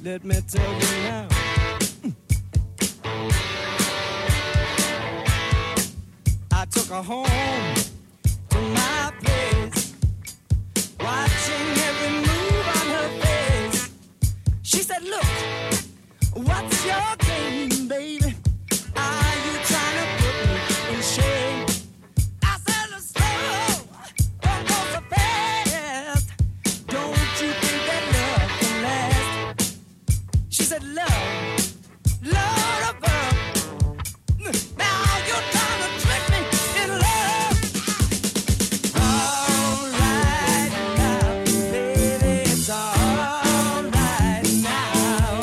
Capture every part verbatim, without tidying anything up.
Let me tell you now. I took her home to my place, watching every move on her face. She said, look, what's your game, baby? Are you trying to put me in shame? I said, let's slow, don't go so fast. Don't you think that love can last? She said, love, love above. Now you're trying to trick me in love. All right now, baby, it's all right now.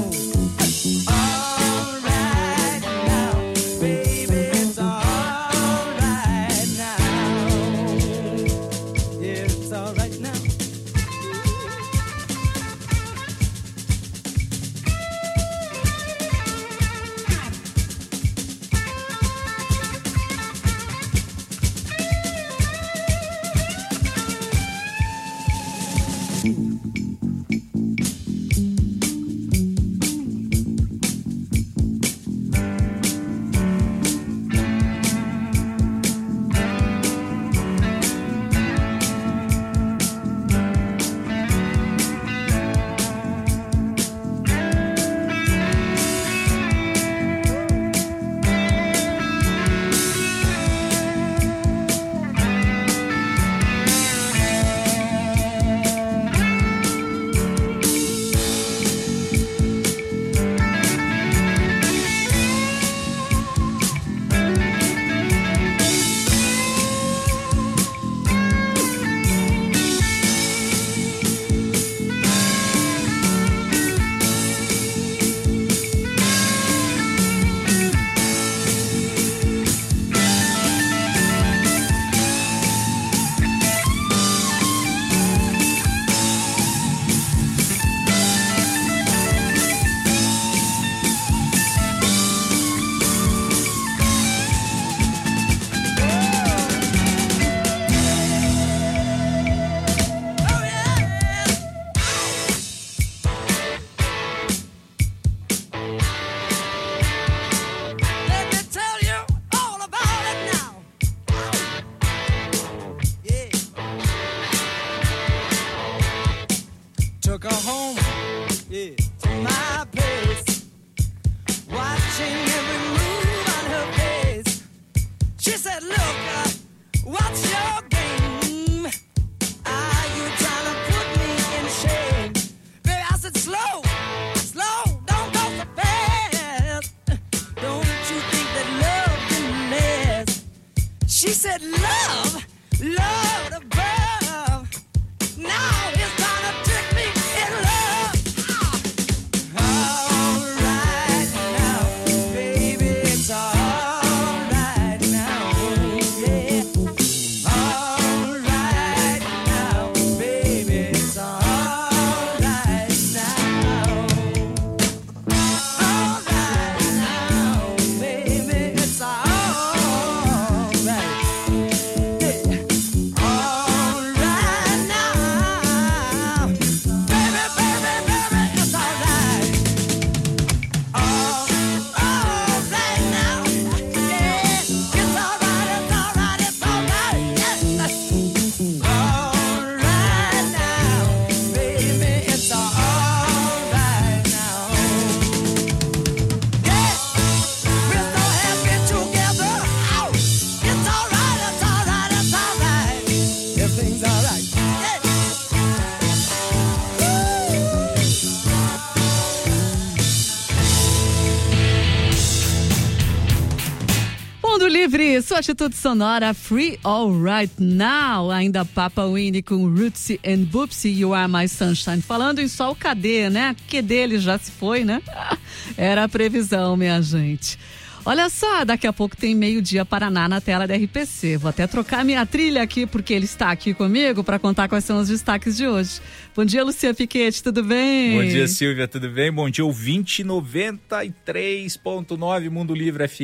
All right now, baby, it's all right now. Yeah, it's all right now. Let me tell you all about it now. Yeah. Took her home, yeah, to my place, watching every move on her face. She said, look, uh, what's your game? Are you trying to put me in shame? Baby, I said, slow, slow, don't go so fast. Don't you think that love can last? She said, love, love above. Now it's gonna trick me in love. All right now, baby, it's all right now. Yeah. All right now, baby, it's all right now. All right now, baby, it's all right. Yeah. All right now, baby, baby, baby, it's all right. All, all right now, yeah, it's all right, it's all right, it's all right. Yes. All right now, baby, it's all right now. Yeah, we're so happy together. Ow. It's all right, it's all right, it's all right. Everything's all right. Yeah. Mundo Livre, sua atitude sonora, Free All Right Now. Ainda Papa Winnie com Rootsy and Boopsy, You Are My Sunshine. Falando em sol, cadê, né? Que dele já se foi, né? Era a previsão, minha gente. Olha só, daqui a pouco tem meio-dia Paraná na tela da R P C. Vou até trocar minha trilha aqui, porque ele está aqui comigo para contar quais são os destaques de hoje. Bom dia, Lucia Piquete, tudo bem? Bom dia, Silvia, tudo bem? Bom dia, ouvinte noventa e três ponto nove Mundo Livre F M.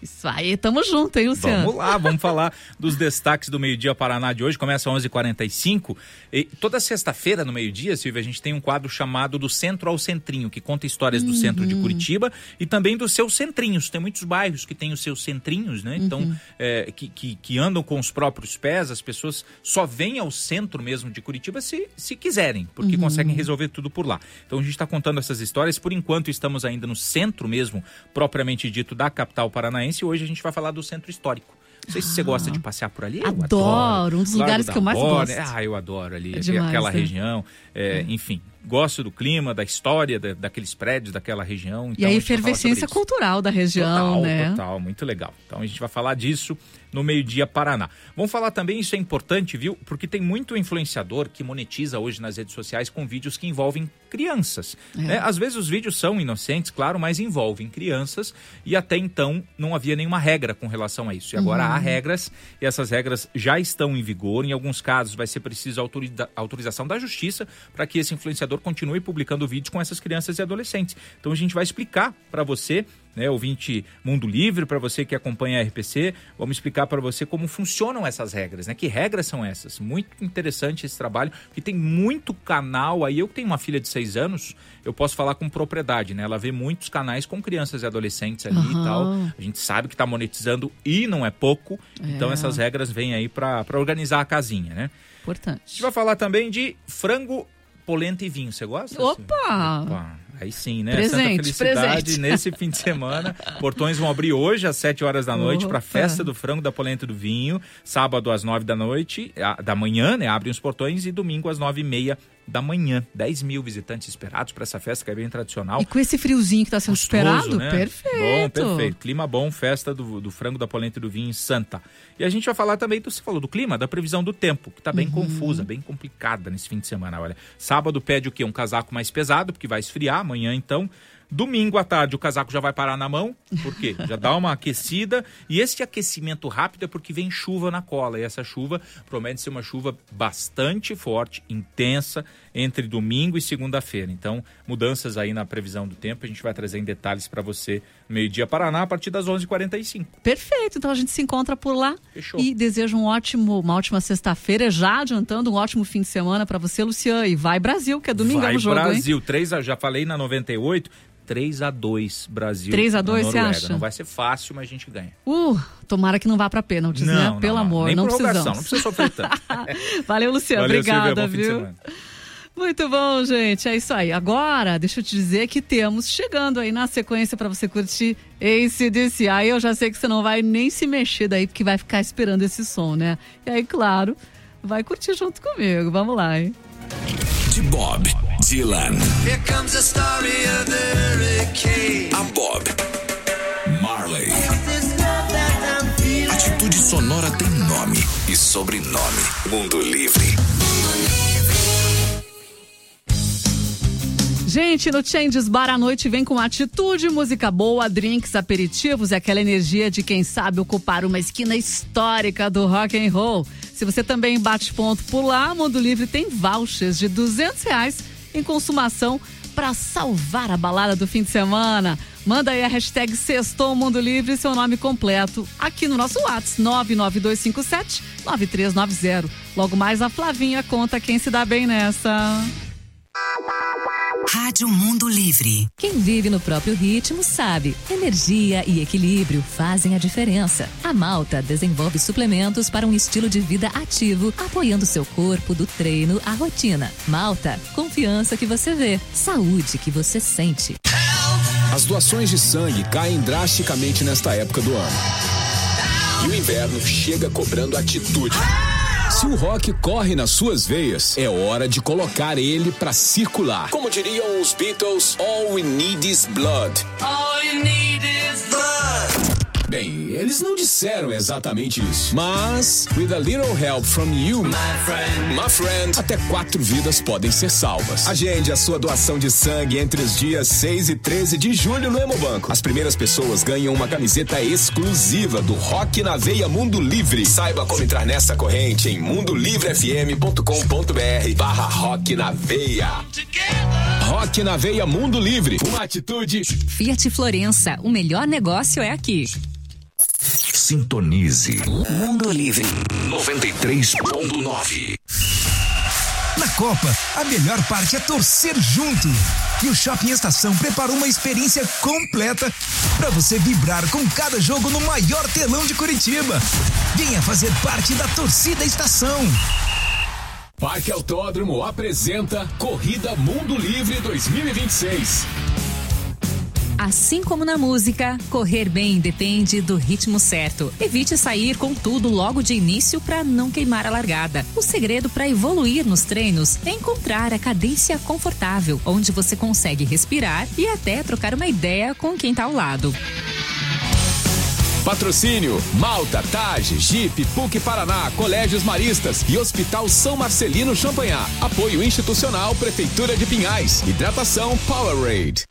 Isso aí, tamo junto, hein, Luciano? Vamos lá, vamos falar dos destaques do Meio-Dia Paraná de hoje. Começa às onze e quarenta e cinco. E toda sexta-feira, no meio-dia, Silvia, a gente tem um quadro chamado Do Centro ao Centrinho, que conta histórias do uhum. centro de Curitiba e também dos seus centrinhos. Tem muitos bairros que têm os seus centrinhos, né? Então, uhum. é, que, que, que andam com os próprios pés. As pessoas só vêm ao centro mesmo de Curitiba se, se quiserem, porque uhum. conseguem resolver tudo por lá. Então, a gente está contando essas histórias. Por enquanto, estamos ainda no centro mesmo, propriamente dito, da capital paranaense. E hoje a gente vai falar do centro histórico. Não sei se você gosta de passear por ali. Eu adoro, adoro. Um dos Largo lugares que eu mais Borne. gosto. Ah, eu adoro ali, é demais, aquela né? região. É, é. Enfim, gosto do clima, da história, da, daqueles prédios, daquela região. Então, e a efervescência cultural da região, total, né? Total, muito legal. Então a gente vai falar disso no Meio-Dia Paraná. Vamos falar também, isso é importante, viu? Porque tem muito influenciador que monetiza hoje nas redes sociais com vídeos que envolvem crianças. É. Né? Às vezes os vídeos são inocentes, claro, mas envolvem crianças e até então não havia nenhuma regra com relação a isso. E agora uhum. há regras e essas regras já estão em vigor. Em alguns casos vai ser preciso autoriza- autorização da justiça para que esse influenciador continue publicando vídeos com essas crianças e adolescentes. Então a gente vai explicar para você, né, ouvinte Mundo Livre, para você que acompanha a R P C, vamos explicar para você como funcionam essas regras, né? Que regras são essas? Muito interessante esse trabalho, porque tem muito canal aí. Eu que tenho uma filha de seis anos, eu posso falar com propriedade, né? Ela vê muitos canais com crianças e adolescentes ali uhum. e tal. A gente sabe que está monetizando e não é pouco, é. Então essas regras vêm aí para organizar a casinha, né? Importante. A gente vai falar também de frango, polenta e vinho. Você gosta? Opa! Opa! Aí sim, né? Presente, Santa Felicidade presente. Nesse fim de semana. Portões vão abrir hoje às sete horas da noite para a festa do frango, da polenta e do vinho. Sábado às nove da noite, da manhã, né? Abrem os portões e domingo às nove e meia da manhã. dez mil visitantes esperados para essa festa que é bem tradicional. E com esse friozinho que está sendo gostoso, esperado, né? Perfeito. Bom, perfeito. Clima bom, festa do, do frango, da polenta e do vinho em Santa. E a gente vai falar também, do, você falou do clima, da previsão do tempo, que está bem uhum. confusa, bem complicada nesse fim de semana. Olha, sábado pede o quê? Um casaco mais pesado, porque vai esfriar. Amanhã, então... Domingo à tarde o casaco já vai parar na mão, por quê? Já dá uma aquecida, e esse aquecimento rápido é porque vem chuva na cola, e essa chuva promete ser uma chuva bastante forte, intensa, entre domingo e segunda-feira. Então, mudanças aí na previsão do tempo, a gente vai trazer em detalhes para você no Meio-Dia Paraná, a partir das onze e quarenta e cinco. Perfeito, então a gente se encontra por lá. Fechou. E desejo um ótimo, uma ótima sexta-feira, já adiantando um ótimo fim de semana para você, Luciano. E vai Brasil, que é domingo vai no jogo, Brasil, hein? três, já falei na noventa e oito, três a dois Brasil. três a dois, você acha? Não vai ser fácil, mas a gente ganha. Uh, tomara que não vá pra pênaltis, não, né? Não, Pelo não, amor, nem não prorrogação, precisamos. não precisa sofrer tanto. Valeu, Luciano. Valeu, obrigada, Silvia, bom viu? Muito bom, gente. É isso aí. Agora, deixa eu te dizer que temos chegando aí na sequência para você curtir A C D C. Aí eu já sei que você não vai nem se mexer daí, porque vai ficar esperando esse som, né? E aí, claro, vai curtir junto comigo. Vamos lá, hein? De Bob Dylan. Here comes the story of the hurricane. A Bob Marley. Atitude Sonora tem nome e sobrenome. Mundo Livre. Gente, no Changes Bar à noite vem com atitude, música boa, drinks, aperitivos e aquela energia de quem sabe ocupar uma esquina histórica do rock and roll. Se você também bate ponto por lá, Mundo Livre tem vouchers de duzentos reais em consumação para salvar a balada do fim de semana. Manda aí a hashtag Sextou Mundo Livre e seu nome completo aqui no nosso WhatsApp nove nove dois cinco sete nove três nove zero. Logo mais a Flavinha conta quem se dá bem nessa. Rádio Mundo Livre. Quem vive no próprio ritmo sabe. Energia e equilíbrio fazem a diferença. A Malta desenvolve suplementos para um estilo de vida ativo, apoiando seu corpo do treino à rotina. Malta, confiança que você vê, saúde que você sente. As doações de sangue caem drasticamente nesta época do ano. E o inverno chega cobrando atitude. Se o rock corre nas suas veias, é hora de colocar ele pra circular. Como diriam os Beatles, all we need is blood. All you need is blood. Bem, eles não disseram exatamente isso. Mas, with a little help from you, My friend. my friend, até quatro vidas podem ser salvas. Agende a sua doação de sangue entre os dias seis e treze de julho no Hemobanco. As primeiras pessoas ganham uma camiseta exclusiva do Rock na Veia Mundo Livre. Saiba como entrar nessa corrente em mundolivrefm.com.br barra Rock na Veia. Rock na Veia Mundo Livre. Uma atitude. Fiat Florença, o melhor negócio é aqui. Sintonize. Mundo Livre noventa e três ponto nove. Na Copa, a melhor parte é torcer junto. E o Shopping Estação preparou uma experiência completa para você vibrar com cada jogo no maior telão de Curitiba. Venha fazer parte da torcida Estação. Parque Autódromo apresenta Corrida Mundo Livre dois mil e vinte e seis. Assim como na música, correr bem depende do ritmo certo. Evite sair com tudo logo de início para não queimar a largada. O segredo para evoluir nos treinos é encontrar a cadência confortável, onde você consegue respirar e até trocar uma ideia com quem tá ao lado. Patrocínio: Malta, Tage, Jeep, P U C Paraná, Colégios Maristas e Hospital São Marcelino Champagnat. Apoio institucional Prefeitura de Pinhais. Hidratação Powerade.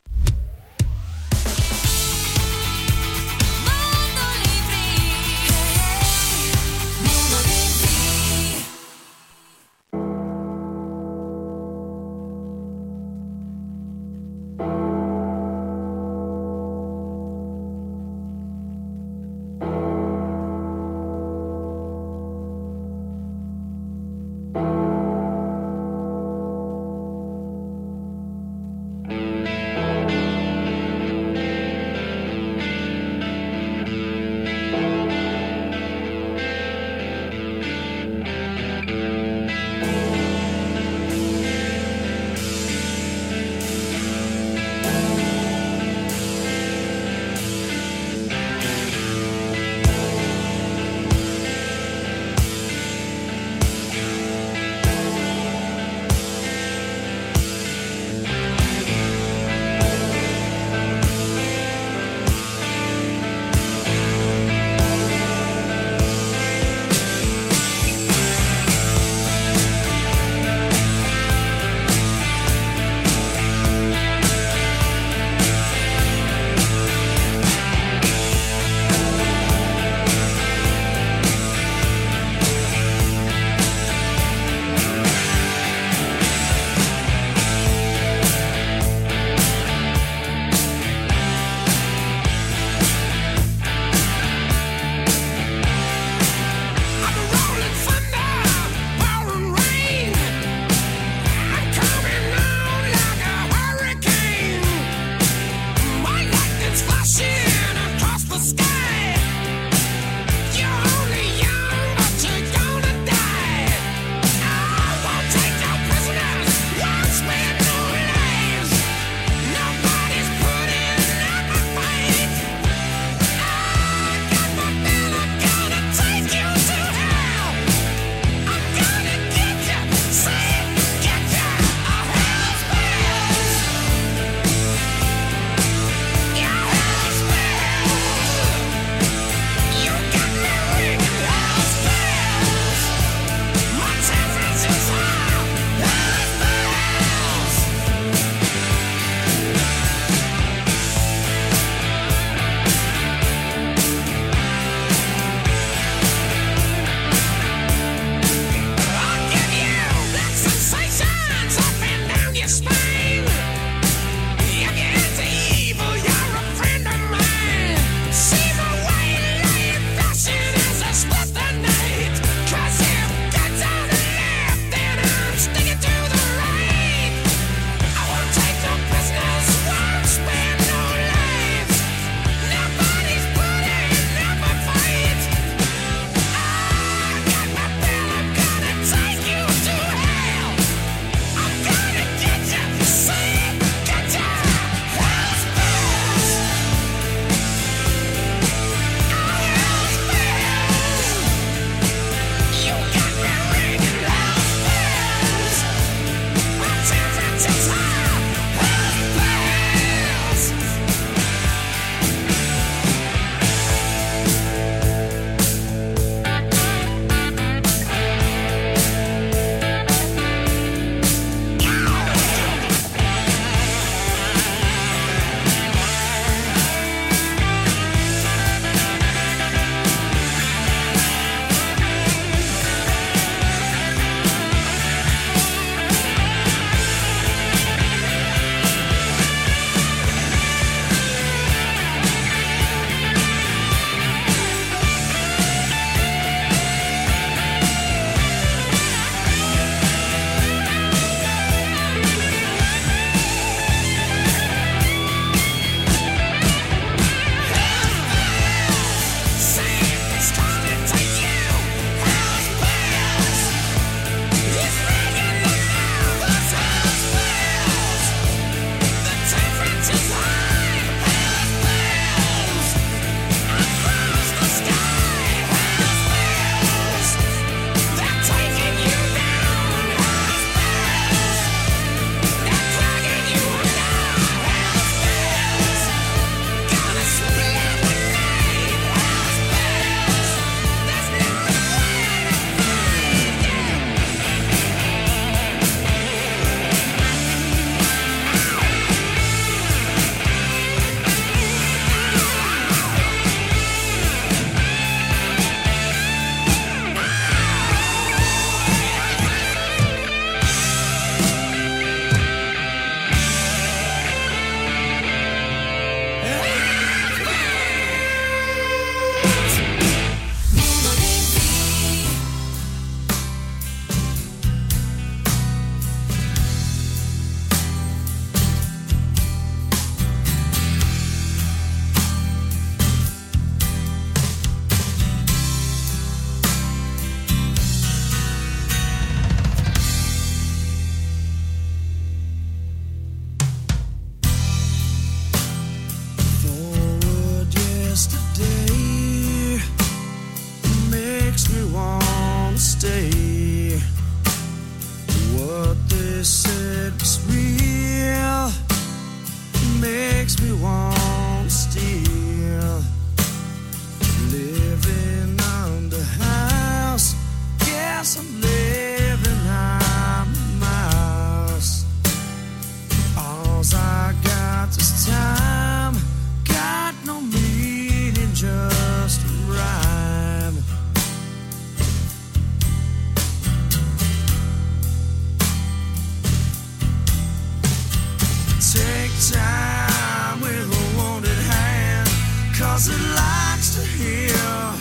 Take time with a wounded hand, 'cause it likes to heal.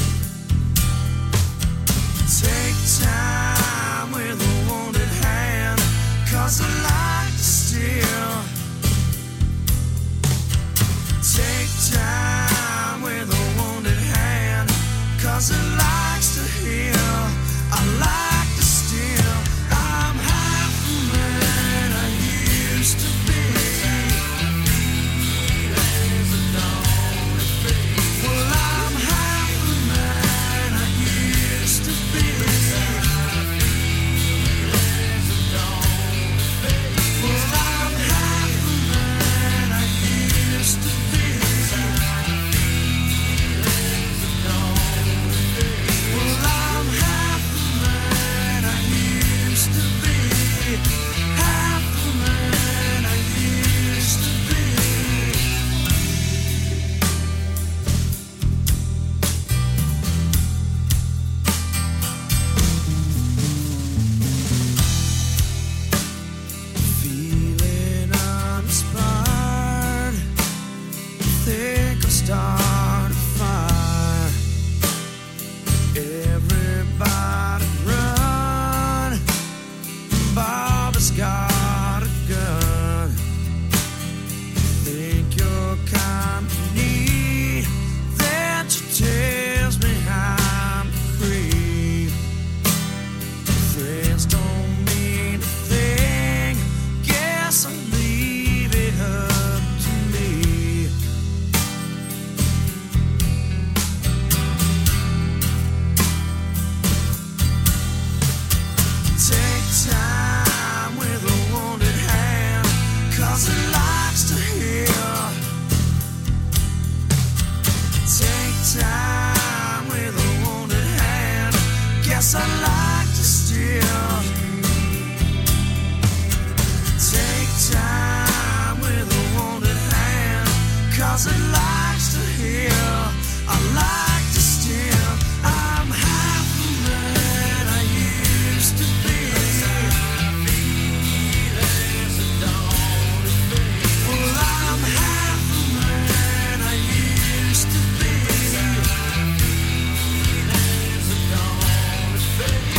Take time with a wounded hand, 'cause it likes to steal. Take time with a wounded hand, 'cause it likes to heal. I like to steal. I'm half the man I used to be. Well, I'm half the man I used to be. Well, I'm half the man I used to be. Well, I'm half the man I used to be. Half the man I used to be. Feeling uninspired, think I'll start a fire. Everybody run, Bobby's got a gun. Think your company, that tells me I'm a creep. Friends don't mean a thing, guess I'll leave it up to me. Take time with a wounded hand, 'cause it likes to heal. Take time with a wounded hand, guess I like to steal. Take time with a wounded hand, 'cause it likes to heal. I like to steal. I'm half the man I used to be. Well, I'm half the man I used to be.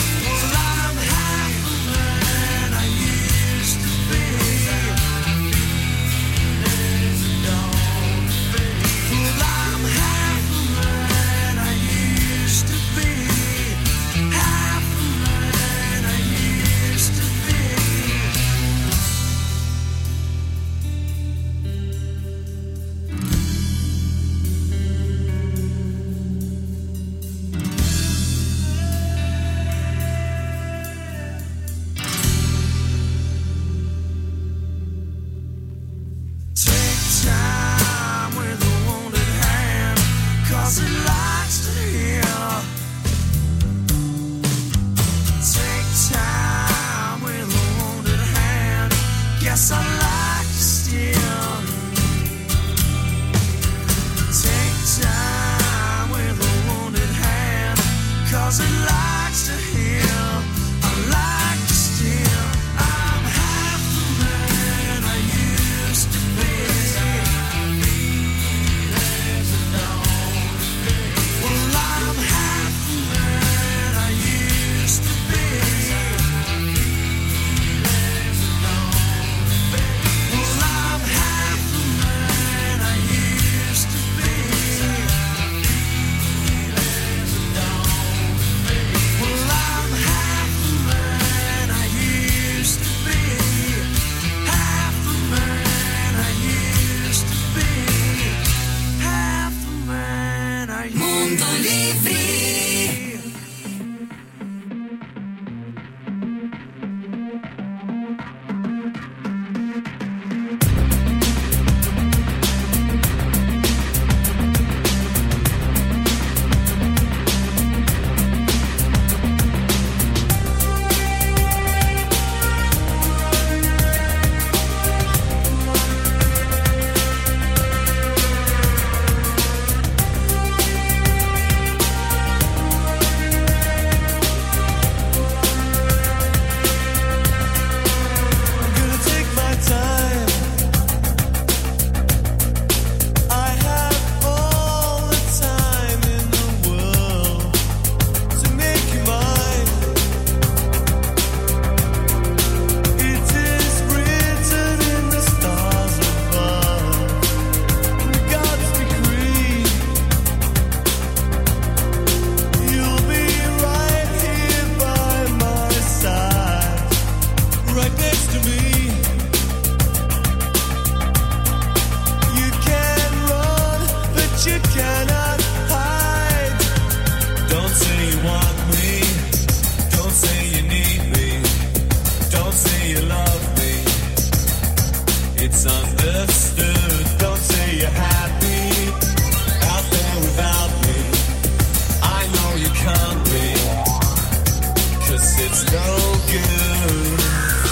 misunderstood. Don't say you're happy out there without me. I know you can't be, 'cause it's no good.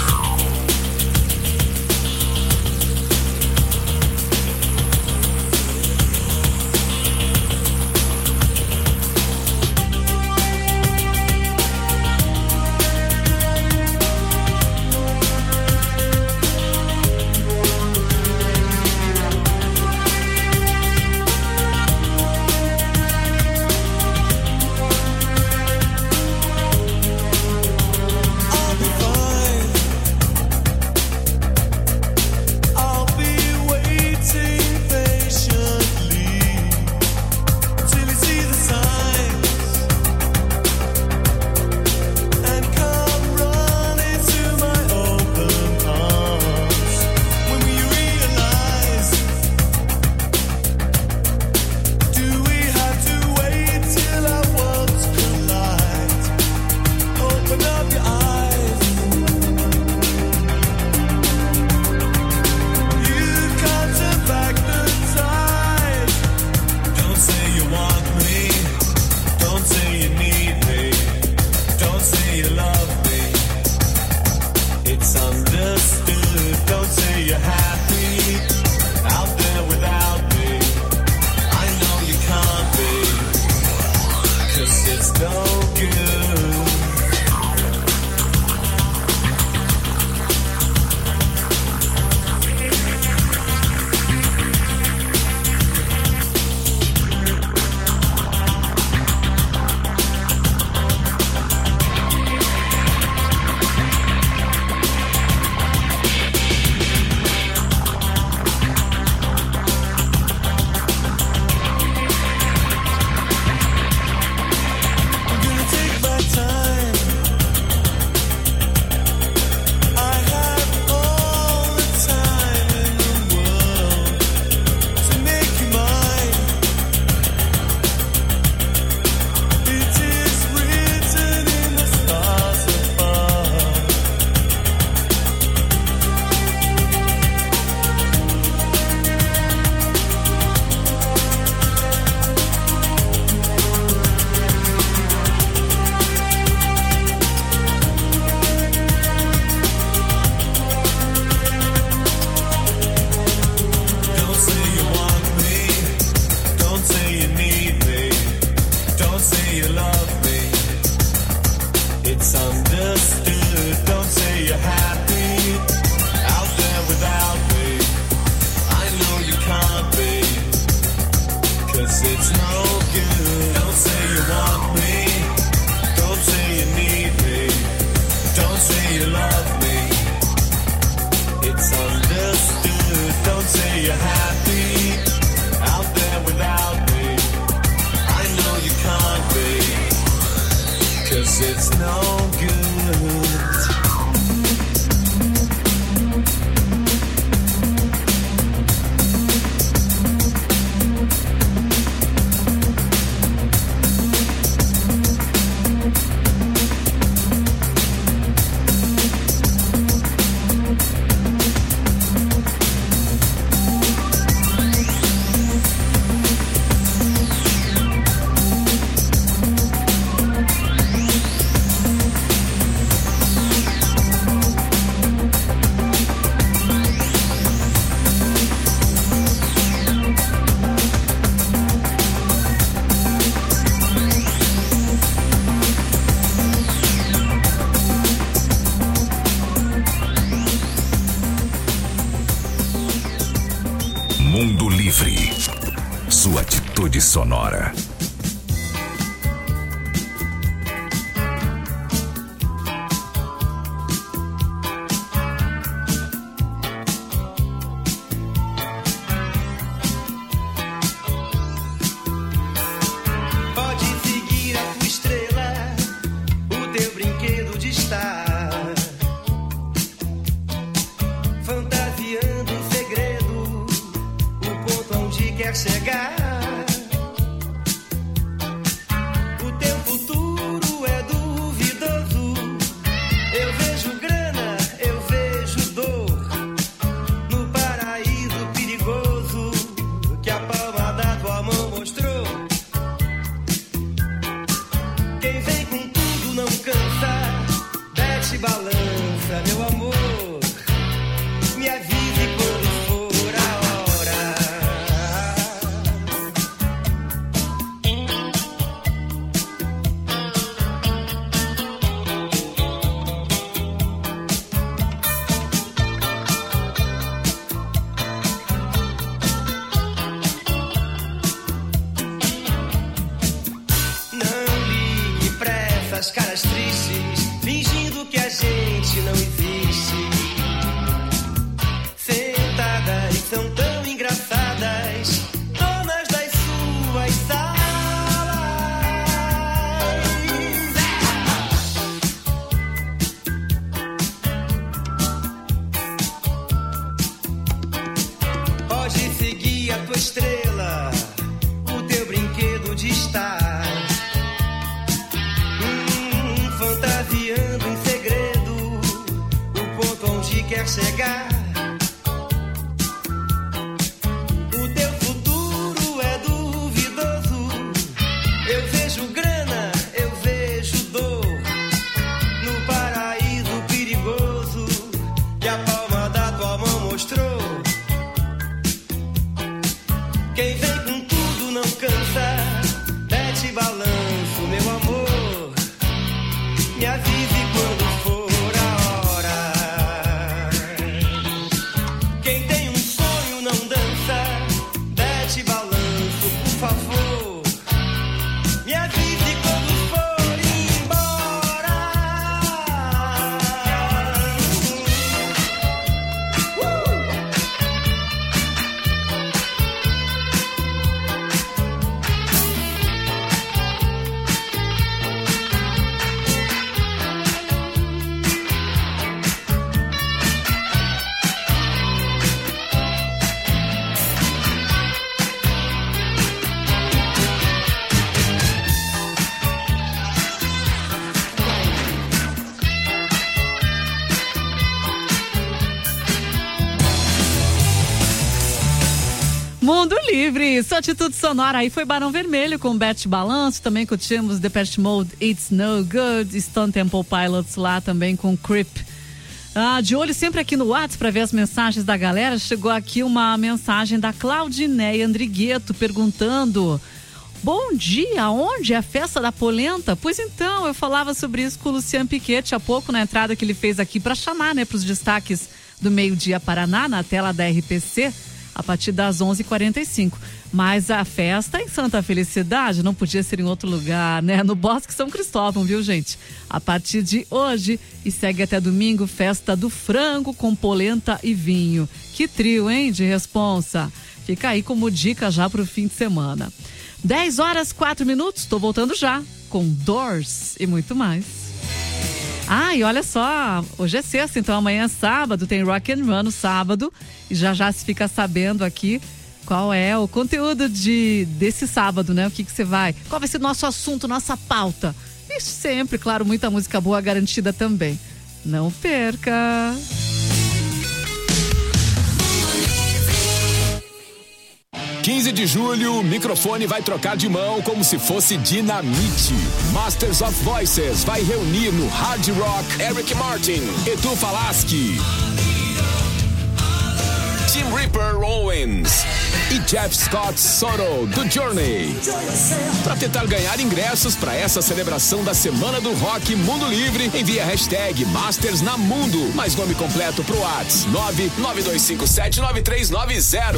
Mundo Livre. Sua atitude sonora. Pode seguir a tua estrela, o teu brinquedo de estar fantasiando um segredo, o ponto onde quer chegar. O teu futuro é duvidoso. Eu vejo grana, eu vejo dor no paraíso. Mundo Livre, sua atitude sonora aí foi Barão Vermelho com Bete Balanço, também curtimos Depeche Mode, It's No Good, Stone Temple Pilots lá também com Creep. Ah, de olho sempre aqui no WhatsApp para ver as mensagens da galera, chegou aqui uma mensagem da Claudineia Andrigueto perguntando: bom dia, onde é a festa da polenta? Pois então, eu falava sobre isso com o Luciano Piquete há pouco na entrada que ele fez aqui para chamar, né, para os destaques do Meio-Dia Paraná, na tela da R P C. A partir das onze e quarenta e cinco. Mas a festa em Santa Felicidade não podia ser em outro lugar, né? No Bosque São Cristóvão, viu, gente? A partir de hoje e segue até domingo, festa do frango com polenta e vinho. Que trio, hein, de responsa. Fica aí como dica já pro fim de semana. dez horas, quatro minutos, tô voltando já com Doors e muito mais. Ah, e olha só, hoje é sexta, então amanhã é sábado, tem Rock and Run no sábado e já já se fica sabendo aqui qual é o conteúdo de, desse sábado, né? O que que você vai, qual vai ser o nosso assunto, nossa pauta. E sempre, claro, muita música boa garantida também. Não perca! quinze de julho, o microfone vai trocar de mão como se fosse dinamite. Masters of Voices vai reunir no Hard Rock Eric Martin, Edu Falaschi, Tim Ripper Owens e Jeff Scott Soto do Journey. Para tentar ganhar ingressos para essa celebração da Semana do Rock Mundo Livre, envie a hashtag Masters na Mundo, mais nome completo pro WhatsApp nove nove dois cinco sete nove três nove zero.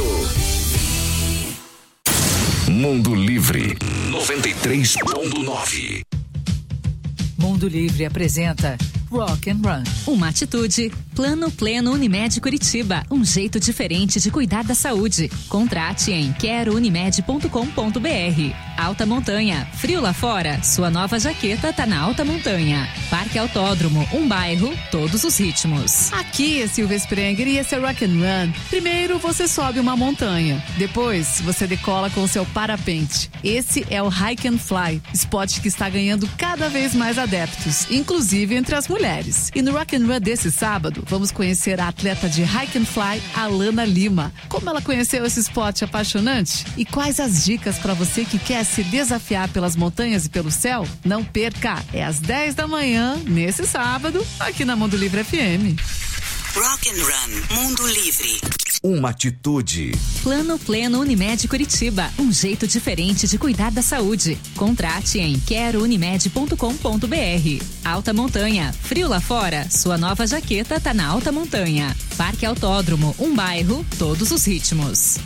Mundo Livre noventa e três ponto nove. Mundo Livre apresenta Rock and Run. Uma atitude. Plano Pleno Unimed Curitiba. Um jeito diferente de cuidar da saúde. Contrate em quero unimed ponto com ponto br. Alta Montanha. Frio lá fora? Sua nova jaqueta tá na Alta Montanha. Parque Autódromo. Um bairro, todos os ritmos. Aqui é Silvia Sprenger e esse é Rock and Run. Primeiro você sobe uma montanha. Depois você decola com o seu parapente. Esse é o Hike and Fly. Esporte que está ganhando cada vez mais adeptos, inclusive entre as mulheres. E no Rock and Run desse sábado, vamos conhecer a atleta de Hike and Fly, Alana Lima. Como ela conheceu esse esporte apaixonante? E quais as dicas para você que quer se desafiar pelas montanhas e pelo céu? Não perca, é às dez da manhã, nesse sábado, aqui na Mundo Livre F M. Rock and Run, Mundo Livre. Uma atitude. Plano Pleno Unimed Curitiba. Um jeito diferente de cuidar da saúde. Contrate em quero unimed ponto com ponto br. Alta Montanha. Frio lá fora? Sua nova jaqueta tá na Alta Montanha. Parque Autódromo. Um bairro, todos os ritmos.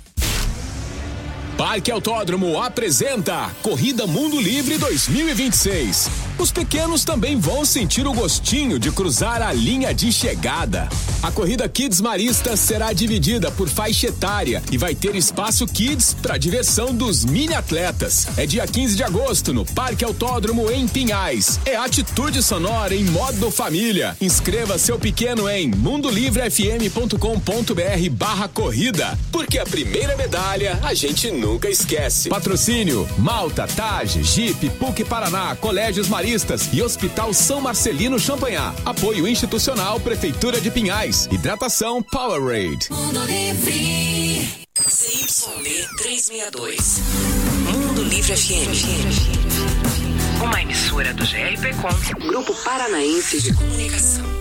Parque Autódromo apresenta Corrida Mundo Livre dois mil e vinte e seis. Os pequenos também vão sentir o gostinho de cruzar a linha de chegada. A corrida Kids Marista será dividida por faixa etária e vai ter espaço Kids para diversão dos mini atletas. É dia quinze de agosto no Parque Autódromo em Pinhais. É atitude sonora em modo família. Inscreva seu pequeno em mundolivrefm ponto com ponto br barra corrida, porque a primeira medalha a gente nunca esquece. Patrocínio Malta, Tage, Jeep, P U C Paraná, Colégios Maristas e Hospital São Marcelino Champanhar. Apoio institucional Prefeitura de Pinhais. Hidratação Powerade. Mundo Livre. C Y D trezentos e sessenta e dois. Mundo Livre F M. Uma emissora do G R P Com, Grupo Paranaense de Comunicação.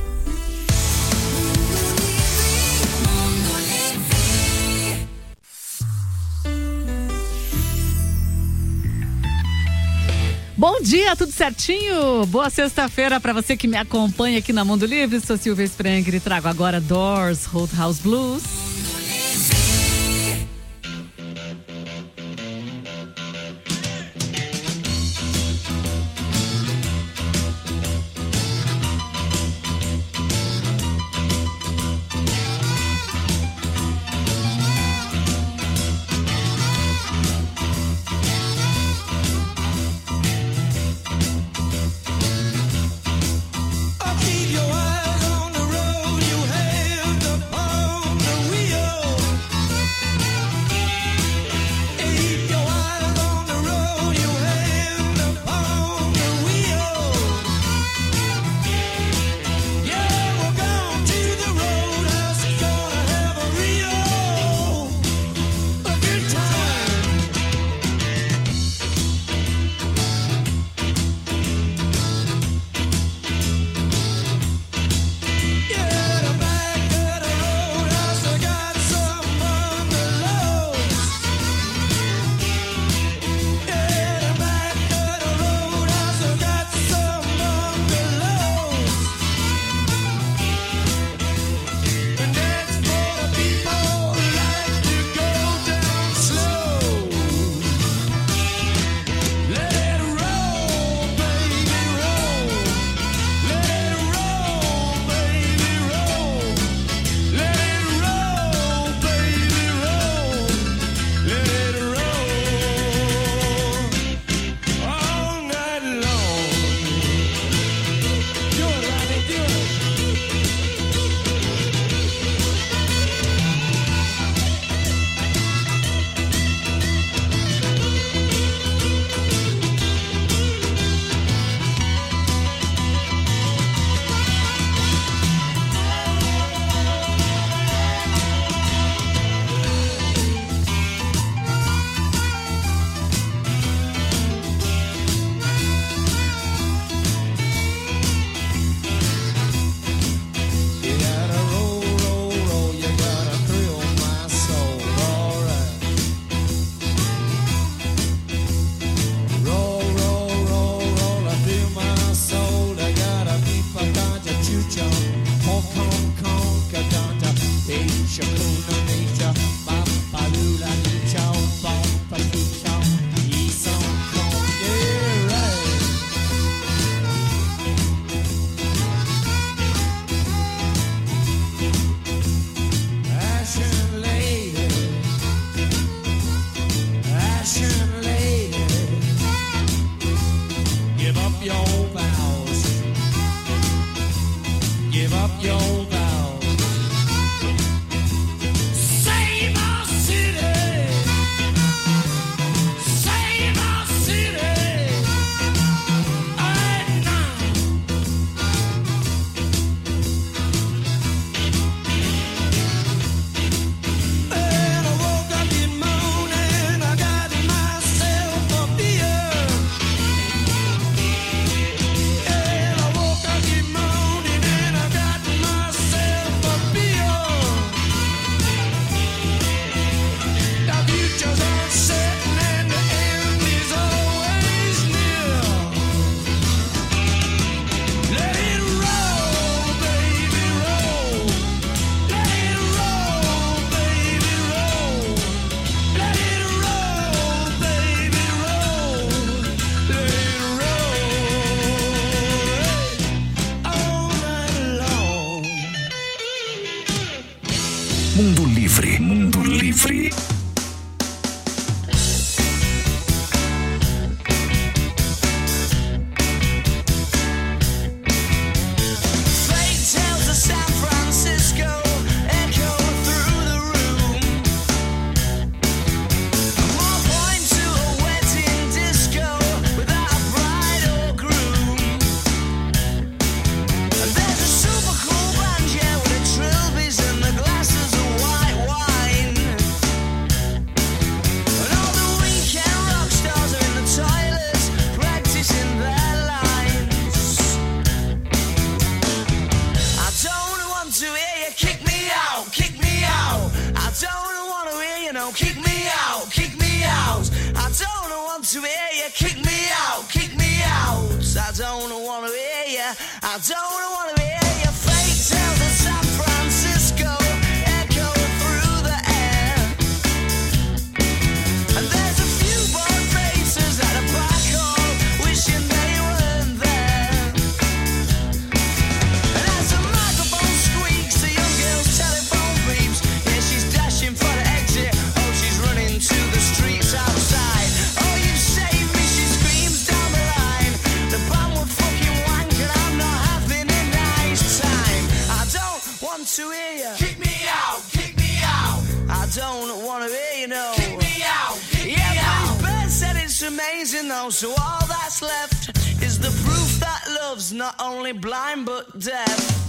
Bom dia, tudo certinho? Boa sexta-feira para você que me acompanha aqui na Mundo Livre. Sou Silvia Sprenger e trago agora Doors, Roadhouse Blues. Keep your eyes on the road, you have the power to wheel. Livre. I don't wanna hear your fake tales of San Francisco echo through the air. And there's a few bored faces at a black hole wishing they weren't there. And as the microphone squeaks, the young girl's telephone beeps. Yeah, she's dashing for the exit. Oh, she's running to the streets outside. Oh, you saved me, she screams down the line. The band would fucking wank and I'm not having a nice time. I don't want to hear you. Kick me out, kick me out. I don't want to hear you, no. Kick me out, kick yeah, me out. Yeah, Bird said it's amazing though, so all that's left is the proof that love's not only blind but deaf.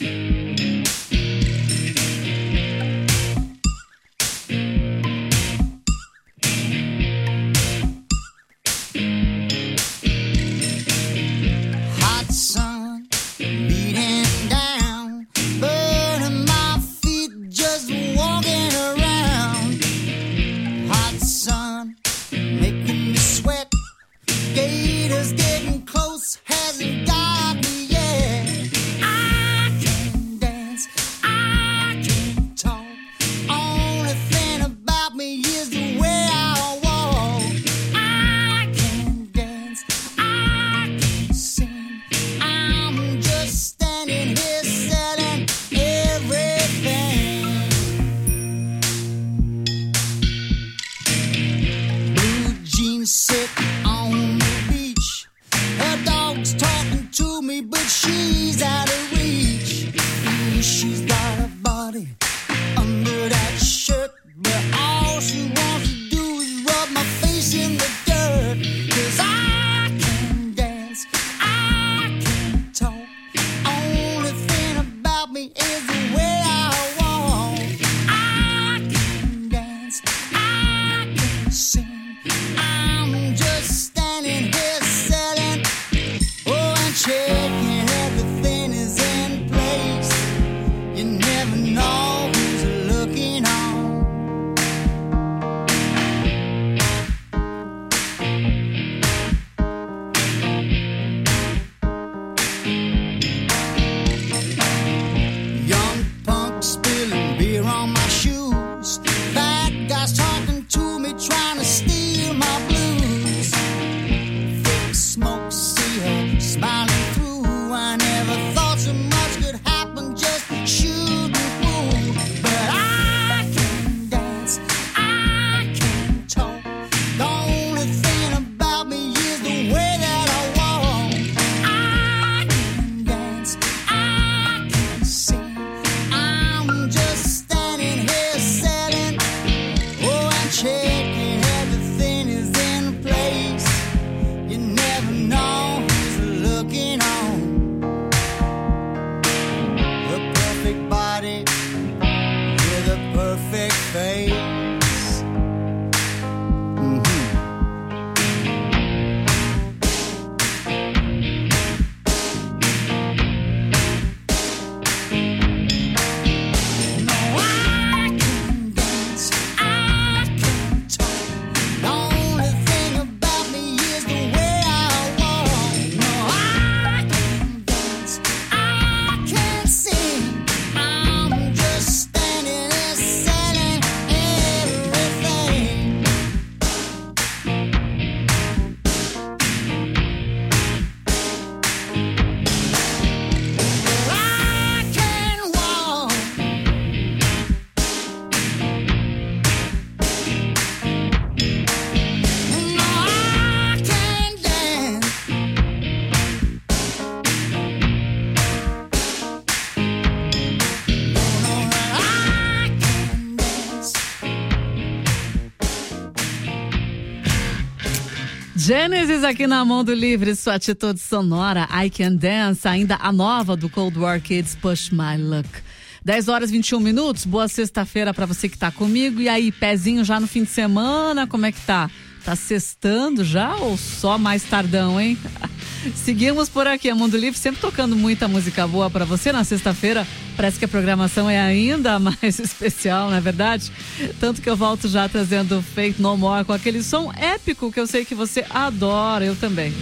Genesis aqui na Mundo Livre, sua atitude sonora, I Can Dance, ainda a nova do Cold War Kids, Push My Luck. dez horas e vinte e um minutos, boa sexta-feira pra você que tá comigo. E aí, pezinho já no fim de semana, como é que tá? Tá sextando já ou só mais tardão, hein? Seguimos por aqui, a Mundo Livre sempre tocando muita música boa pra você na sexta-feira. Parece que a programação é ainda mais especial, não é verdade? Tanto que eu volto já trazendo Faith No More com aquele som épico que eu sei que você adora, eu também.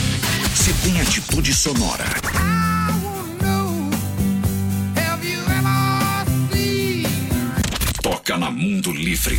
Se tem atitude sonora. Toca na Mundo Livre.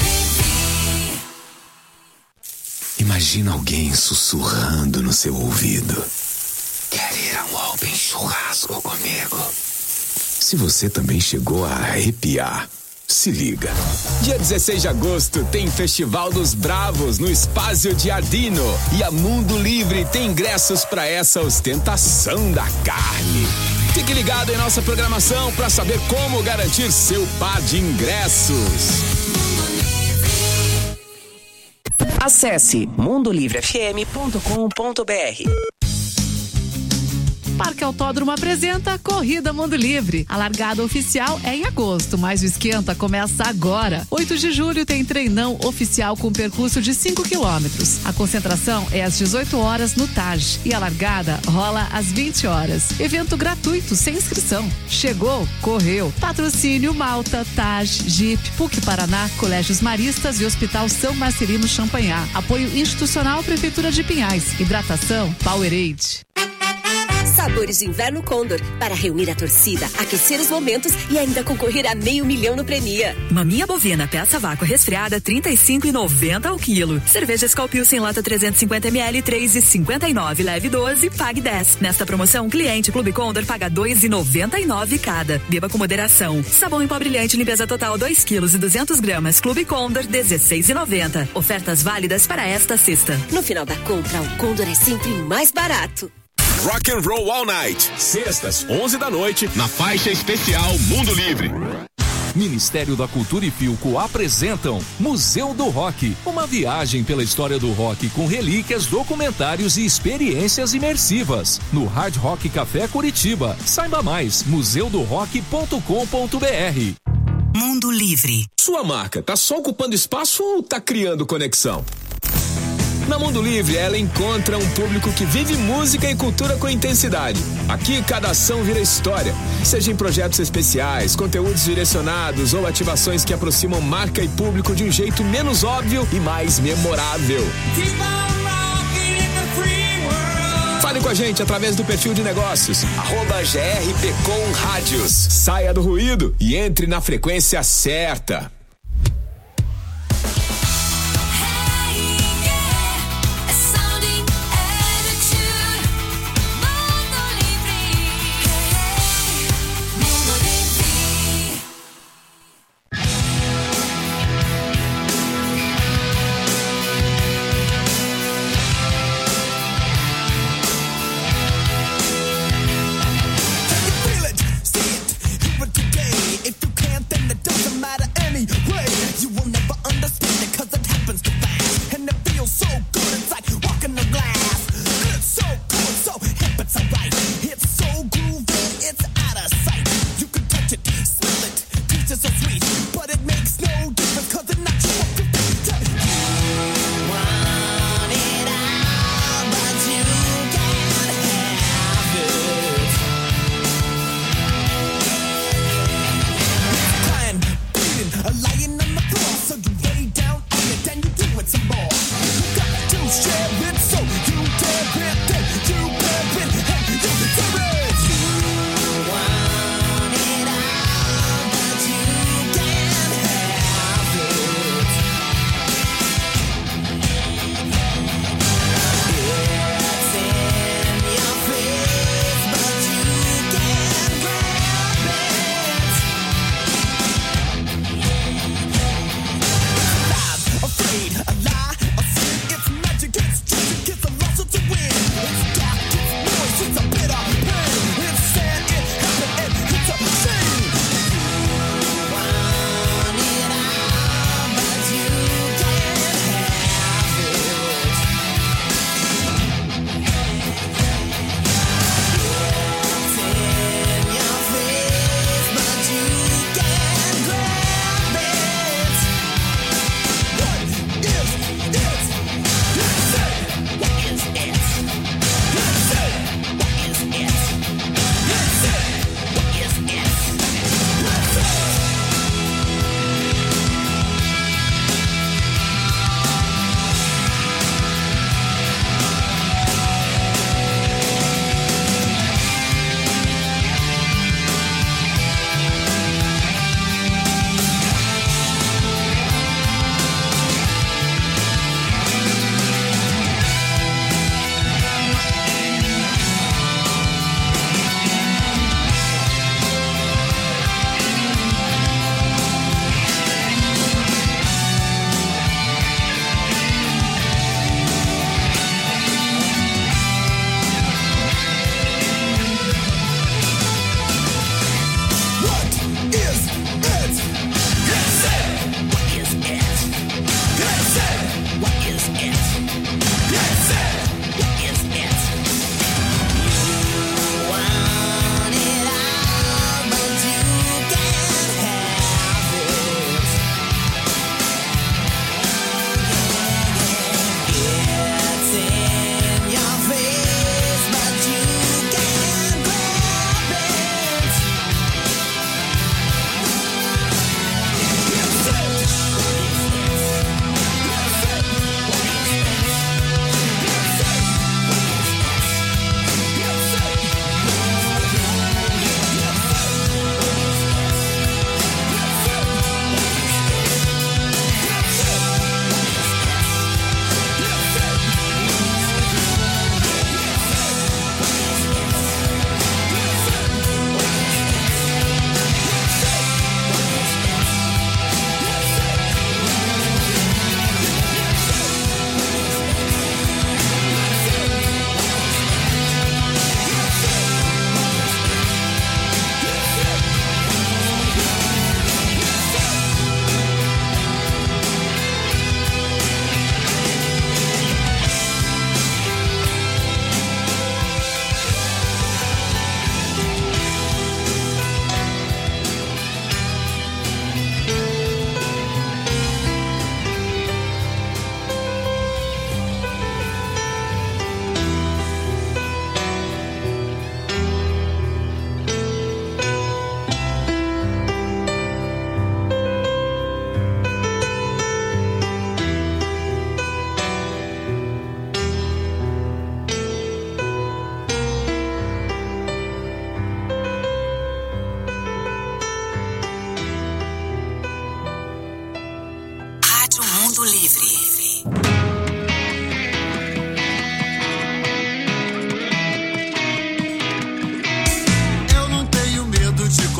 Imagina alguém sussurrando no seu ouvido. Quer ir a um open churrasco comigo? Se você também chegou a arrepiar, se liga. Dia dezesseis de agosto tem Festival dos Bravos no Espaço Giardino. E a Mundo Livre tem ingressos para essa ostentação da carne. Fique ligado em nossa programação para saber como garantir seu par de ingressos. Acesse mundo livre f m ponto com ponto b r. Parque Autódromo apresenta Corrida Mundo Livre. A largada oficial é em agosto, mas o esquenta começa agora. oito de julho tem treinão oficial com percurso de cinco quilômetros. A concentração é às dezoito horas no T A G e a largada rola às vinte horas. Evento gratuito, sem inscrição. Chegou, correu. Patrocínio Malta, T A G, Jeep, P U C Paraná, Colégios Maristas e Hospital São Marcelino Champagnat. Apoio institucional Prefeitura de Pinhais. Hidratação Powerade. Sabores de Inverno Condor, para reunir a torcida, aquecer os momentos e ainda concorrer a meio milhão no Premia. Maminha bovina, peça vácuo resfriada, trinta e cinco reais e noventa centavos ao quilo. Cerveja Skol Pilsen lata trezentos e cinquenta mililitros, três reais e cinquenta e nove centavos, leve doze, pague dez. Nesta promoção, cliente Clube Condor paga dois reais e noventa e nove centavos cada. Beba com moderação. Sabão em pó brilhante, limpeza total, dois quilos e duzentas gramas. Clube Condor, dezesseis reais e noventa centavos. Ofertas válidas para esta sexta. No final da compra, o Condor é sempre mais barato. Rock and Roll All Night, sextas, onze da noite, na faixa especial Mundo Livre. Ministério da Cultura e Philco apresentam Museu do Rock, uma viagem pela história do rock com relíquias, documentários e experiências imersivas. No Hard Rock Café Curitiba. Saiba mais, museu do rock ponto com ponto br. Mundo Livre. Sua marca tá só ocupando espaço ou tá criando conexão? Na Mundo Livre, ela encontra um público que vive música e cultura com intensidade. Aqui, cada ação vira história. Seja em projetos especiais, conteúdos direcionados ou ativações que aproximam marca e público de um jeito menos óbvio e mais memorável. Fale com a gente através do perfil de negócios, arroba G R P com Rádios. Saia do ruído e entre na frequência certa.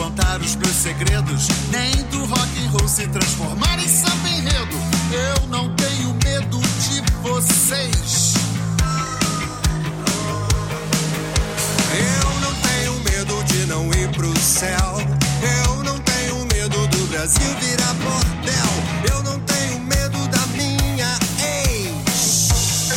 contar os meus segredos, nem do rock and roll se transformar em samba enredo. Eu não tenho medo de vocês. Eu não tenho medo de não ir pro céu. Eu não tenho medo do Brasil virar bordel. Eu não tenho medo da minha ex.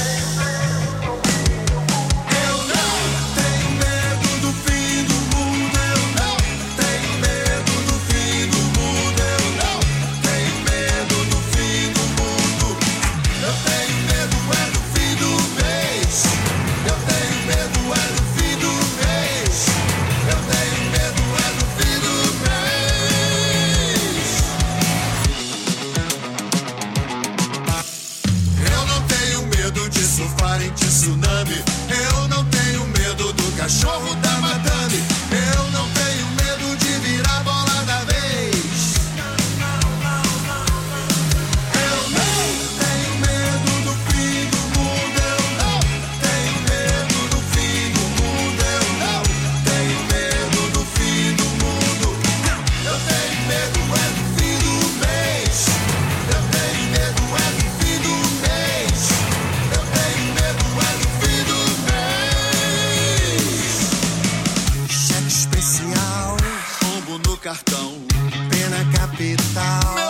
Eu não tenho medo do fim do mundo. Eu não tenho medo do fim do mundo. Eu não tenho medo do fim do mundo. Eu tenho medo é do fim do mês. Eu tenho medo é do fim do mês. Eu tenho medo é do fim do mês. Eu não tenho medo de surfar em tsunami. Eu não tenho medo do cachorro da madame. Eu não tenho medo de virar bola da vez. Eu não tenho medo do fim do mundo. Eu não tenho medo do fim do mundo. Eu não tenho medo do fim do mundo. Eu tenho medo é do fim do mês. Eu tenho medo é do fim do mês. Eu tenho medo é do fim do mês. Cheque especial, rombo no cartão, pena capital.